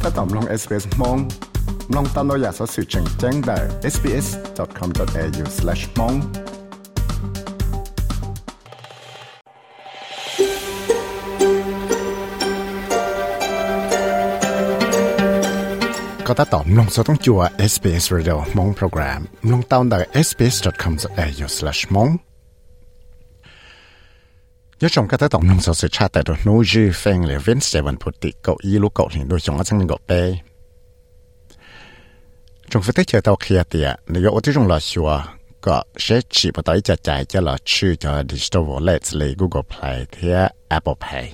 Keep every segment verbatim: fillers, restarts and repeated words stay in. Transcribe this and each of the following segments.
ก็ตอมลง เอส บี เอส มองลองตามเราอยากสอสื่อแจ้งแจ้งได้ เอส บี เอส ดอท คอม ดอท เอ ยู สแลช มองก็ถ้าตอบลงสต้องจัว เอส บี เอส Radio มองโปรแกรมลงตามได้ เอส บี เอส ดอท คอม ดอท เอ ยู สแลช มองยศชมก็ถ้าตอบลงสสื่อชาติแต่โดยนู้จีเฟงหรือเวนสเตวันพุติเก้าอี้ลูกเก้าหินโดยจงอาจังกบเป้จงฟิตเชอร์เตาเคียเตียในยกที่จงรอชัวก็เช็คชีพต่อยจะจ่ายจะรอชื่อจะ Digital Wallet เลย Google Play ที่ Apple Pay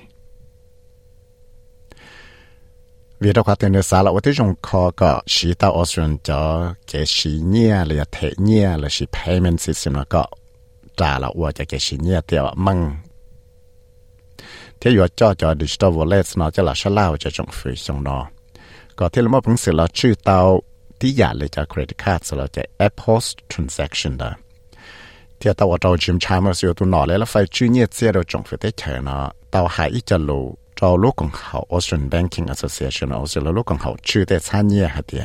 vì đâu có tiền được sao là tôi dùng khó có chỉ tao Australian cho cái chỉ nhẹ là thể nhẹ là chỉ payment system là có trả là qua cho cái chỉ nhẹ thì măng thế giờ cho cho digital wallet nó cho là sao lao cho trong phí trong nó có thể là một phần sự là chữ tao tí giả là cho credit card là cho Apple's transaction đó thì tao ở trong gym chăm mà sử dụng nó lấy là phải chữ nhẹ xe rồi trong phí thế chơi nó tao hãy cho lù cho lúc còn học Australian Banking Association Australia lúc còn học chưa để tham gia hạt địa.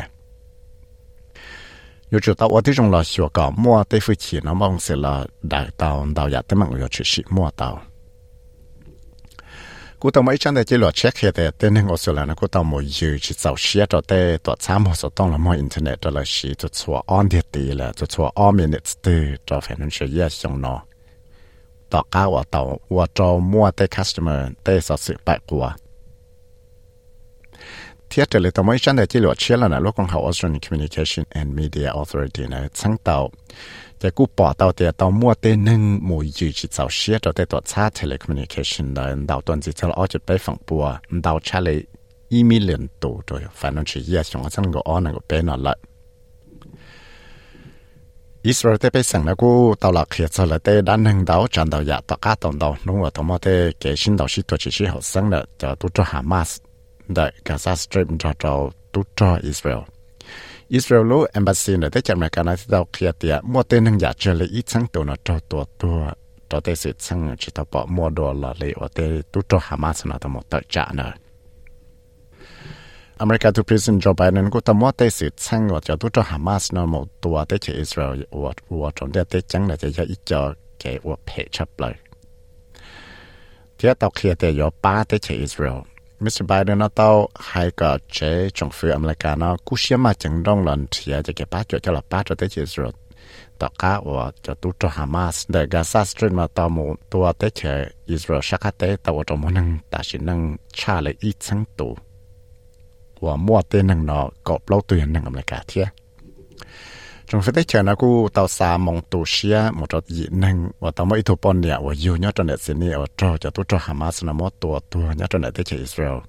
Dù cho tao ở đây trong là sửa cả mua để phụ chỉ nó mong sẽ là đại tàu tàu giả tới mạng người chỉ sĩ mua tàu. Cú tàu mấy chân để chỉ là check hết để tên hàng Australia nó cú tàu mỗi giờ chỉ tàu share cho để tàu tham hồ số đông là mua internet đó là chỉ cho chùa on địa tỷ là cho chùa on minutes từ cho phải nên sử dụng trong nó. ต่อก้าวต่อว่าจอมัวเต customer เตสสื่อไปกว่าเทียบเลยต่อไม่ฉันได้ที่หลวดเชื่อแล้วนะลูกของเขา Australian Communication and Media Authority นะทั้งเต่าจะกู้ปอเต่าเตียเต่ามัวเตหนึ่งหมู่ยืดเสาเชียเราได้ตัวชา telecommunication เลยเต่าตัวนี้จะเอาจะไปฝั่งปัวเต่าชาเลยอีมิเลียนตัวโดยฝันนั้นชื่อเยี่ยงฉันก็อ้อนก็เป็นนั่นแหละอิสราเอลไปสั่งแล้วกูตลอดเขียนเลยแต่ด้านหนึ่งดาวจันดาวอยากตะก้าตอนดาวนู้นว่าตัวมันแต่เกี่ยชินดาวชิตัวชิชิหัวสั่งเลยจะตุจฮามาสได้กาซาสตรีมจะจะตุจอิสราเอลอิสราเอลรู้เอมบาซีเนี่ยได้จากอเมริกาในที่ดาวเขียนเตียมัวเต้นหนึ่งอยากเจอเลยอีสั่งตัวน่ะตัวตัวตัวตัวเตสิสั่งจิตปะมัวดัวละเลยว่าเตตุจฮามาสน่ะตัวมันตัดจ่าเนอะอเมริกาทูพรีเซนต์โจไบเดนก็ทำว่าเตสิช่างว่าจะตัวฮามาสนหมดตัวเตจอิสราเอลว่าว่าจนเตจังเลยจะจะอีจอแกว่าเพจชับเลยเที่ยวต่อเคลียร์แต่ยอป้าเตจอิสราเอลมิสเตอร์ไบเดนน่ะต้องให้กับเจจงฟื้นอเมริกาเนาะกู้เชื่อมาจังดงหลังเทียจะเก็บป้าจดจะหลับป้าจดเตจอิสราเอลต่อก้าว่าจะตัวฮามาสแต่กาซาสตรีมาต่อหมดตัวเตจอิสราเอลชักเตะตัวจมูกนั่งแต่ชินั่งชาเลยอีช่างตัวว่ามัวเต้นหนึ่งเนาะกอบเล่าตัวหนึ่งอเมริกาเทียจงฟิตเชอร์นะกูตาวสามองตัวเชียหมดจะยีหนึ่งว่าตาวไม่ถูกปนเนี่ยว่าอยู่เนี่ยจนเด็ดสินี่ว่าจอจะตัวจอฮามาสนะมอตัวตัวเนี่ยจนเด็ดเตอิสราเอล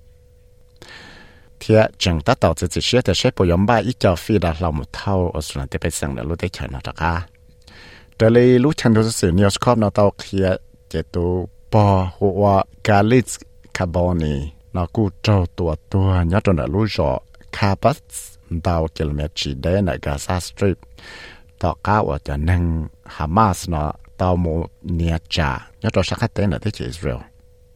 เทียจังตัดต่อจะจะเชียแต่ใช้ปยมบ้าอีจอฟีดาเราหมดเท่าออสเตรเลียไปสั่งแล้วรู้ได้เชอร์นะจ๊ะค่ะแต่เลยรู้ชันดูสื่อนิวส์ครอบเนาะตาวเทียเจตัวปอหัวกาลิสคาร์บอนีเรากูเจ้าตัวตัวยัดจนรู้จอคาปัสดาวกิโลเมตรจีเดนในกาซาสตรีปต่อก้าวจะนั่งฮามาสเนาะตาวโมเนียจ่ายัดจอชักเต้นในที่อิสราเอล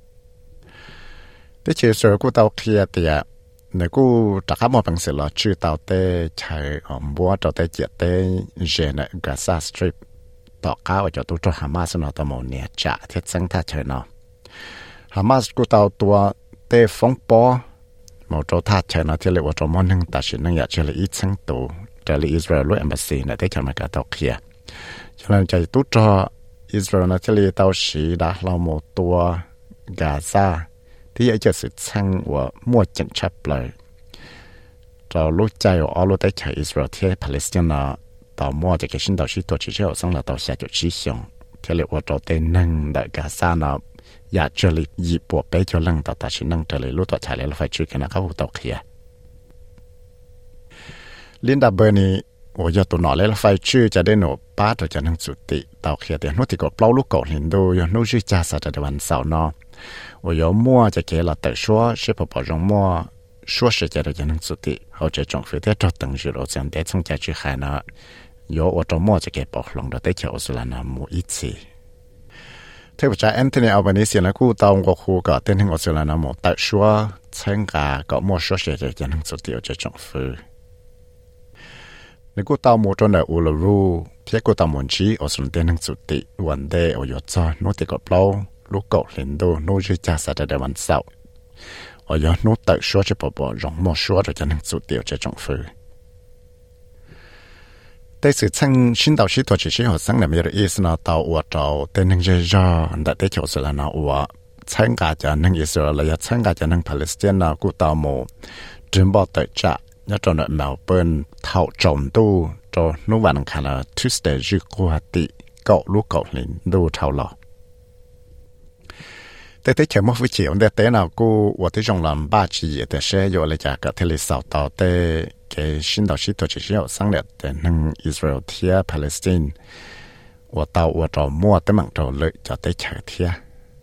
ที่อิสราเอลกูตาวเคลียเตียในกูจากข้ามอเป็นสิ่งละชื่อตาวเต้ใช้อมบัวตาวเต้เจียเต้เจในกาซาสตรีปต่อก้าวจะตัวจอฮามาสเนาะตาวโมเนียจ่าที่สังท่าเชยเนาะฮามาสกูตาวตัวเต้ฟงปอหมดโจทัดเชนะที่เรียกว่าจอมนึงตัดสินนึงอยากเจริญอีสังตัวเจริญอิสราเอลและเอมบาซีเนี่ยได้จากอเมริกาตอกเขียฉะนั้นใจตุ้จออิสราเอลนะที่เรียกตัวสีดาเราหมดตัวกาซาที่อยากจะสืบช่างว่ามั่วจังชับเลยเรารู้ใจว่าเอารู้ได้จากอิสราเอลที่ปาเลสไตน์ต่อมั่วจะเกิดขึ้นต่อชีวิตตัวชีวิตเราสังเราต่อเสียจุดชี้ชงที่เรียกว่าเราเต้นนึงได้กาซาเนาะอยากจะเลยหยิบปวดไปจนลังต่อตาชินังจะเลยรู้ตัวชายเลยเราไฟช่วยกันนะเขาตอกเขียลินดาเบอร์นี่โอ้ยตัวหน่อเลยเราไฟชื่อจะได้หนูป้าตัวจะนั่งสุติตอกเขียแต่นู้ติกดเปล่าลูกกดเห็นดูยนู้ชื่อจ่าสัตว์วันเสาร์นอโอ้ยมั่วจะเกล่าแต่ชัวเชื่อพอพอจงมั่วชัวเสียใจเราจะนั่งสุติเขาจะจงฟิเตอร์จดตั้งจุดเราจะได้ช่างใจชื่อใครนะโยว่าจงมั่วจะเก็บปอกลงเราได้เขียวสุลานามูอิซีท thế bây giờ Anthony Albanese là cú tàu ngọc khu có tên hình ở chỗ là nó một tại số参加個冇數學嘅人做掉這種事。你估到冇咗呢烏魯魯，撇估到門子，我順便能做啲問題，我要做攞啲個包，攞個領導攞住揸實在揾手，我要攞到數學寶寶，讓冇數學嘅人做掉這種事。但是趁新導師做這些學生裡面的意思呢，到我到電能嘅人，但係就是啦，那我。參加者能以色列，也參加者能巴勒斯坦那古道姆，準備對着，一種的苗本頭重度，就努完看了 Tuesday 日過啲高路高林路頭了。แต่ที่เชื่อมั่นวิจิตรแต่แต่เรากูว่าที่จงลำบากจีแต่เชื่ออยู่เลยจากกับที่เราสาวต่อแต่แกชินต่อชิตัวเชี่ยวสังเด็ดแต่นั่งอิสราเอลเทียปาเลสไตน์ว่าต่อว่าต่อมั่วแต่มันต่อเลยจะได้เชื่อเทีย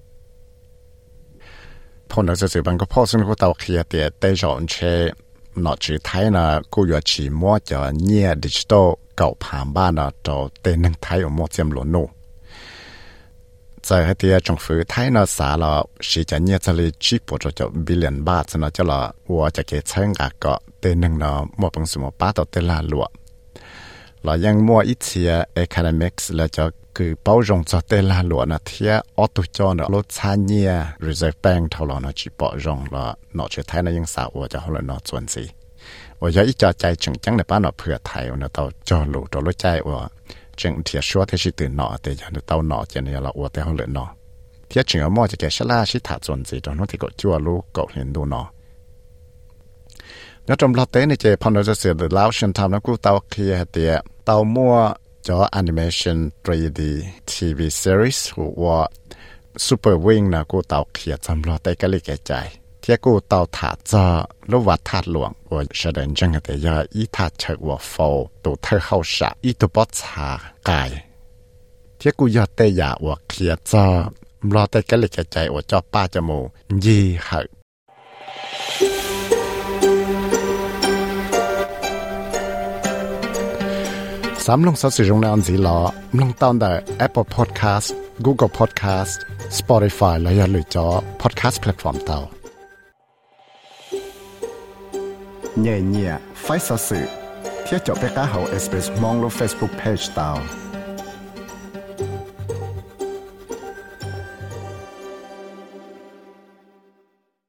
พอเราจะสื่อบังก็พ่อซึ่งก็เตาเขียเตียได้จอนเชนอจือไทยนะกูอยากฉีมั่วจะเนี่ยดิจิตอลเก่าผ่านบ้านนะจะเต้นนึงไทยมั่วเจียมหลวนู在迄啲政府睇那啥啦，是就呢就嚟支付咗就 billion 八，就那就啦，我就嘅參加個，對能那冇本事冇巴到得啦落，嗱因冇一次啊 academics 咧就佢包容咗得啦落那啲我都做那攞產業 reserve bank 頭啦那去包容啦，那去睇那因啥我就後來那轉子，我有一家在正正的把那เผื่อไทย那到做路到路ใจ我。正貼說的是對腦的，人到腦就你了我的好了腦。貼正要麼就給是拉是他轉子，就那這個就路搞人都腦。那種老的呢，就碰到就是的老生他們古到去的到麼就 animation three D T V series 或 Super Wing 那古到去怎老的個理解在。ที่กูเตาถาจะรู้ว่าถาหลวงว่าแสดงจังแต่ยาอีถาเชิงว่าโฟตัวเธอเข้าฉากอีตัวบอชากายที่กูยอดแต่ยาว่าเคลียจะรอแต่ก็เลยใจว่าเจ้าป้าจมูยี่หักสามลงสัตว์สิ่งนั้นสิล้อลงตอนได้ Apple Podcast Google Podcast Spotify และอย่าลืมจอ Podcast Platform เตาเนี่ยเนี่ยไฟสื่อเที่ยวจบไปก้าเขา เอส บี เอส มองลง Facebook Page ตาว